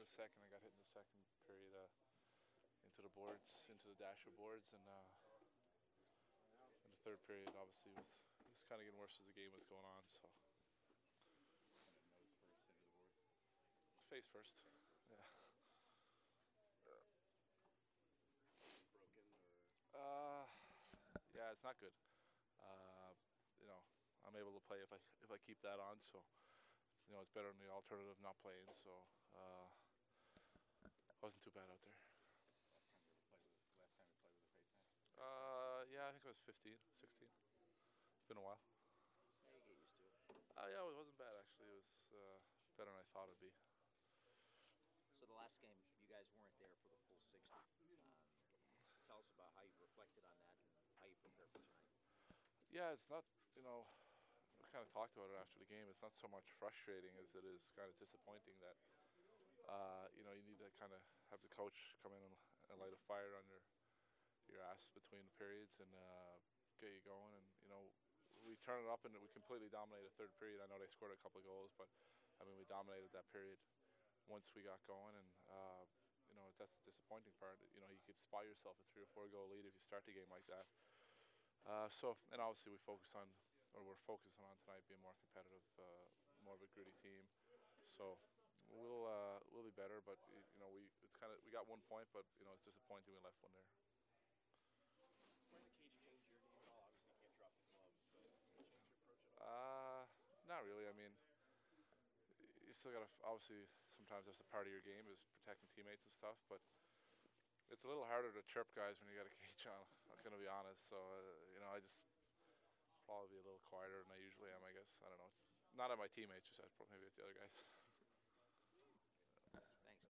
the second. I got hit in the second period into the boards, into the dasher boards, and in the third period, obviously, was kind of getting worse as the game was going on. So Kind of nose first into the boards. face first. Yeah. Broken or Yeah, it's not good. Uh, you know, I'm able to play if I keep that on. So it's better than the alternative not playing. So wasn't too bad out there. last time you played with a face mask? Yeah, I think it was 15, 16. It's been a while. Yeah, you get used to it. Yeah, it wasn't bad actually. It was better than I thought it'd be. So the last game, you guys weren't there for the full 60. Tell us about how you reflected on that and how you prepare for tonight. Yeah, it's not. You know, we kind of talked about it after the game. It's not so much frustrating as it is kind of disappointing that you need to kind of have the coach come in and light a fire on your ass between the periods and get you going. And we turn it up and we completely dominated the third period. I know they scored a couple of goals, but I mean we dominated that period once we got going. And that's the disappointing part. You could spot yourself a 3 or 4 goal lead if you start the game like that. And obviously we're focusing on tonight being more competitive, more of a gritty team. So we'll be better, but we got 1 point, but it's disappointing we left one there. Does playing the cage change your game at all? Obviously, you can't drop the gloves, but does it change your approach at all? Not really. I mean, you still gotta obviously sometimes that's a part of your game is protecting teammates and stuff, but it's a little harder to chirp guys when you got a cage on. I'm gonna be honest. So I just probably be a little quieter than I usually am. I guess I don't know. Not at my teammates, just maybe at the other guys.